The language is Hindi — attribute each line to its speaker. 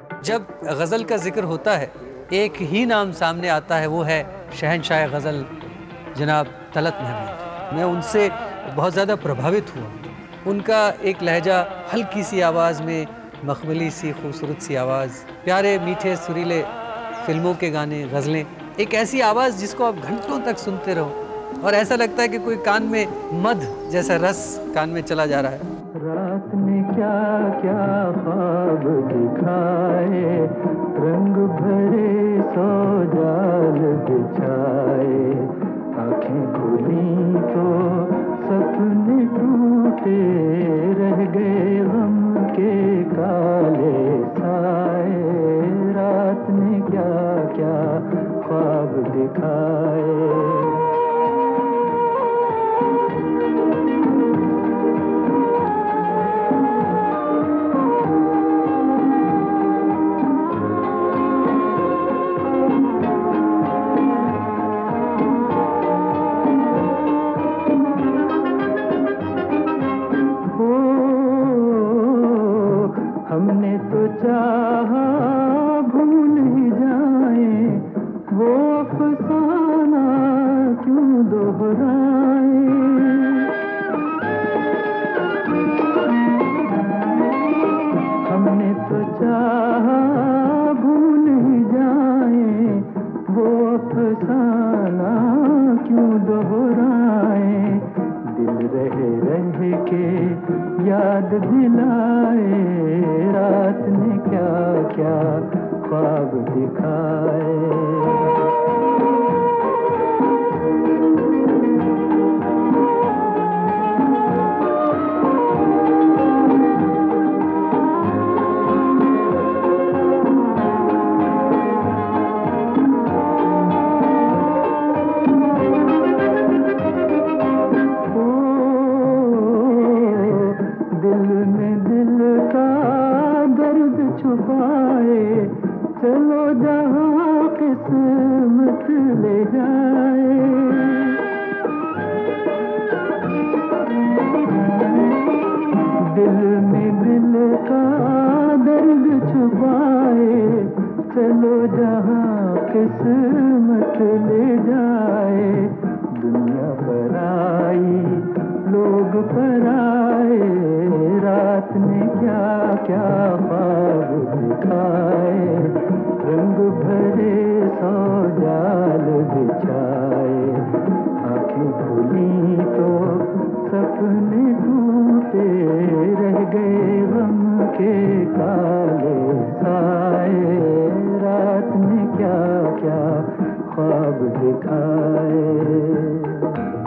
Speaker 1: जब गज़ल का ज़िक्र होता है, एक ही नाम सामने आता है, वो है शहंशाह गज़ल जनाब तलत महमूद। मैं उनसे बहुत ज़्यादा प्रभावित हुआ। उनका एक लहजा, हल्की सी आवाज़ में मखमली सी खूबसूरत सी आवाज़, प्यारे मीठे सुरीले फ़िल्मों के गाने, गज़लें, एक ऐसी आवाज़ जिसको आप घंटों तक सुनते रहो और ऐसा लगता है कि कोई कान में मध जैसा रस कान में चला जा रहा है।
Speaker 2: रात ने क्या क्या ख्वाब दिखाए, रंग भरे सौ जाल बिछाए, आँखें खुली तो सपने टूटे, रह गए गम के काले साए। रात ने क्या क्या ख्वाब दिखाए। हमने तो चाहा भूल ही जाए, वो अफसाना क्यों दोहराए। हमने तो चाहा भूल ही जाए, वो अफसाना क्यों दोहराए। दिल रह के याद दिलाए, रात ने क्या क्या ख्वाब दिखाए। छुपाए चलो जहाँ किस्मत ले जाए। दिल में दिल का दर्द छुपाए, चलो जहाँ किस्मत ले जाए। दुनिया पर आई लोग पर आए, रात ने क्या क्या ख्वाब दिखाए, रंग भरे सौ जाल बिछाए, आँखें खुली तो सपने टूटे, रह गए गम के काले साए। रात ने क्या क्या ख्वाब दिखाए।